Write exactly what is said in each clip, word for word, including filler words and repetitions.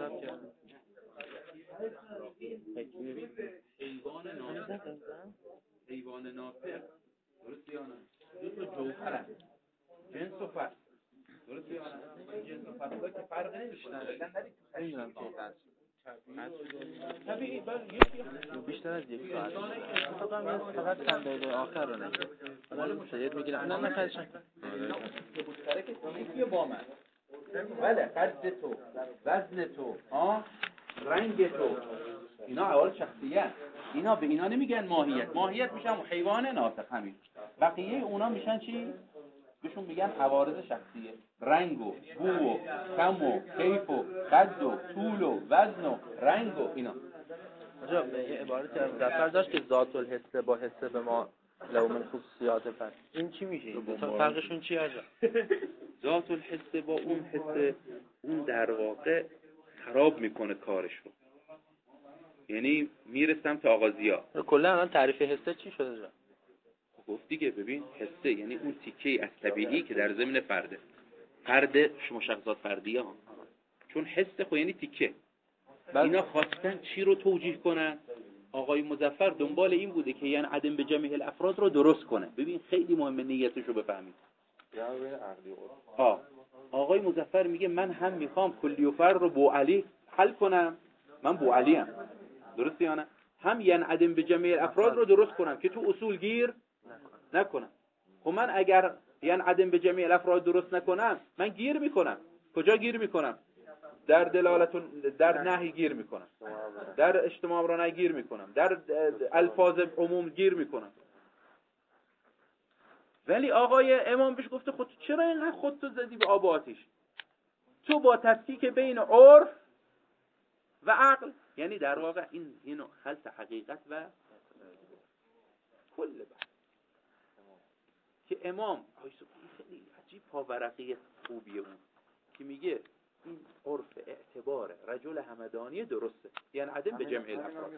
چپ کردم. حیوان ناطق حیوان ناطق درست یا نه؟ دو تا جوهر هست، جنس و فصل، درست یا نه؟ جنس و فصل که فرق نمی‌کنه، نمیدونم که طبیعی بله یکی بیشتر از یک ساعت فقط فقط چند دقیقه آخر رو نگید حالا مشاهد میگیرم نه نه خیلی شد مشترک یکی با من بله قد تو وزن تو ها رنگ تو اینا احوال شخصیت، اینا به اینا نمیگن ماهیت. ماهیت میشن حیوان ناطق همین. بقیه اونا میشن چی؟ بهشون میگن عوارض شخصیه، رنگ و بو و کم و کیف و قد و طول و وزن و رنگ و اینا. آجا به یه عبارت مظفر داشت که ذات الحسه با حسه به ما لو من خصوصیات فرد، این چی میشه؟ این فرقشون چی آجا؟ ذات الحسه با اون حسه اون در واقع خراب میکنه کارش رو، یعنی میرسم تا آغازیا. کلا الان تعریف حسه چی شده آجا؟ گفت دیگه ببین حسه یعنی اون تیکه از طبیعی که در ضمن فرده فرد مشخصات فردیه ها، چون حسه خو یعنی تیکه. اینا خواستن چی رو توجیه کنن؟ آقای مظفر دنبال این بوده که یعنی عدم به جمعی الافراد رو درست کنه. ببین خیلی مهمه نیتش رو بفهمید. آه. آقای مظفر میگه من هم میخوام کلی و فرد رو بو علی حل کنم، من بو علی ام، درسته یا نه؟ هم یعنی عدم به جمعی الافراد رو درست کنم که تو اصول گیر نکنم. خب من اگر یعنی عدم به جمعی الافراد درست نکنم من گیر میکنم. کجا گیر میکنم؟ در دلالت در نهی گیر میکنم، در اجتماع را نهی گیر میکنم، در الفاظ عموم گیر میکنم. ولی آقای امام بهش گفته خود چرا اینقدر خودتو زدی به آب و آتیش؟ تو با تفکیک بین عرف و عقل، یعنی در واقع این اینو خلط حقیقت و کل بحث که امام خیلی عجیب پاورقی خوبیه اون که میگه این عرف اعتبار رجل همدانی درسته، یعنی عدم به جمع الافراد.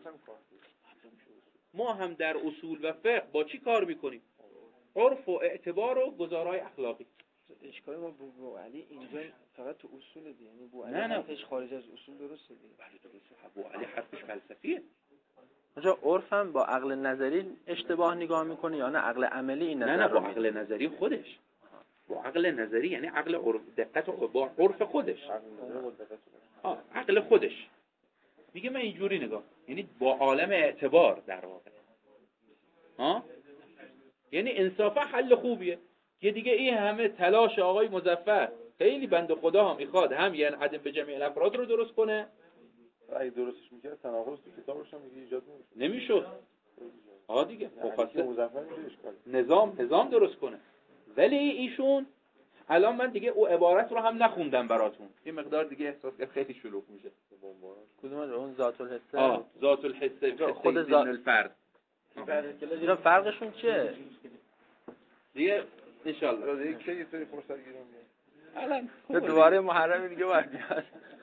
ما هم در اصول و فقه با چی کار میکنیم؟ عرف و اعتبار و گزارای اخلاقی. اشکال ما بو علی اینجا فقط تو اصول دیگه، یعنی بو علی نه نه حرفش خارج از اصول درسته دیگه. بله درسته. بو علی حرفش فلسفیه. آنجا عرف هم با عقل نظری اشتباه نگاه میکنه یا نه عقل عملی این نظر نه نه با رو عقل نظری خودش. با عقل نظری یعنی عقل عرف دقت و با عرف خودش. آه عقل خودش. میگه من اینجوری نگاه، یعنی با عالم اعتبار در واقع. ها؟ یعنی انصافا حل خوبیه. یه دیگه این همه تلاش آقای مظفر خیلی بنده خدا هم میخواد هم یعنی عدم به جمعی الافراد رو درست کنه. اگه درستش میکرد تناقض تو کتابش هم میگه ایجاد نمیشد. نمیشد. ها دیگه مخاطب مظفر میشه اشکال. نظام نظام درست کنه. ولی ایشون الان من دیگه او عبارت رو هم نخوندم براتون. یه مقدار دیگه احساس کرد خیلی شلوغ میشه. کدوم اون ذات الحسه؟ آه ذات الحسه خود ذات الفرد. اینا فرقشون چیه؟ دیگه ان شاء الله دیگه کی یه سری فرصت گیرم الان دوباره محرم دیگه باید بیاد.